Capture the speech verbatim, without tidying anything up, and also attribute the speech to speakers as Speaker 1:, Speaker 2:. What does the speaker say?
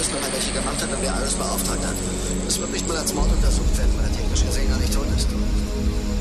Speaker 1: wissen, wenn er welche gemacht hat und wer alles beauftragt hat. Es wird nicht mal als Mord untersucht werden, weil er technisch gesehen gar nicht tot ist.